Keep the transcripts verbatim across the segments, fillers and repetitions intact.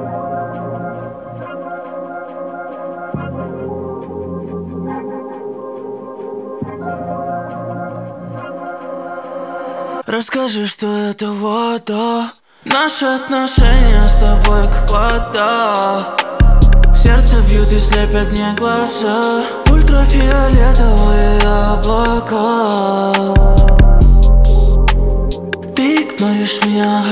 Расскажи, что это вода. Наши отношения с тобой как вода. В сердце бьют и слепят мне глаза ультрафиолетовые облака. Ты игноришь меня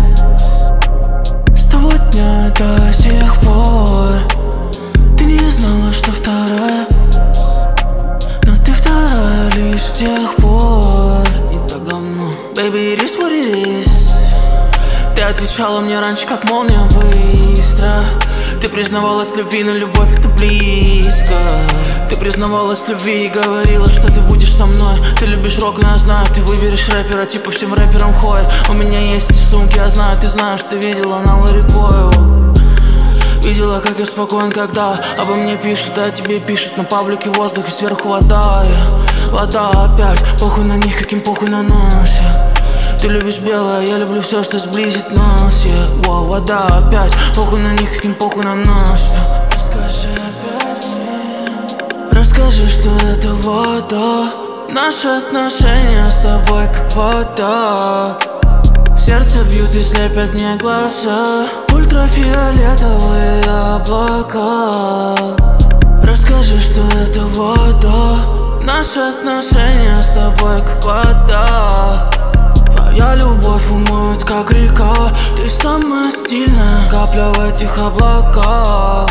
с того дня до сих пор. Ты не знала, что вторая, но ты вторая лишь с тех пор. Не так давно. Baby, it is what it is. Ты отвечала мне раньше, как молния, быстро. Ты признавалась в любви, но любовь это близко. Ты признавалась в любви и говорила, что ты будешь со мной. Ты любишь рок, но я знаю, ты выберешь рэпера, типа всем рэперам ходит. У меня есть эти сумки, я знаю, ты знаешь, ты видела на Ларикою. Видела, как я спокоен, когда обо мне пишут, а тебе пишут на паблике воздух и сверху вода. Вода опять, похуй на них, каким похуй на нас. Ты любишь белое, я люблю все, что сблизит нас. yeah. Wow, вода опять, похуй на них, каким похуй на нас. yeah. Расскажи опять мне. Расскажи, что это вода. Наши отношения с тобой как вода. В сердце бьют и слепят мне глаза ультрафиолетовые облака. Расскажи, что это вода. Наши отношения с тобой как вода. Твоя любовь умоет как река. Ты самая стильная капля в этих облаках.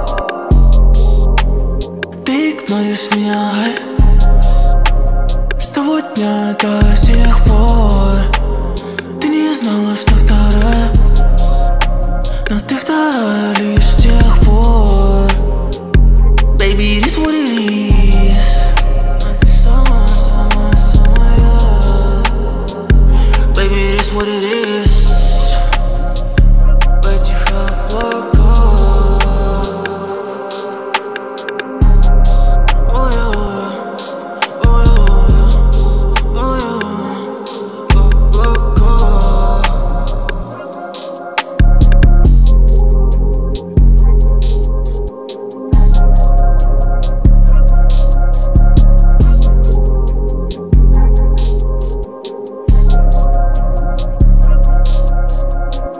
Ты игноришь меня с того дня до сих пор.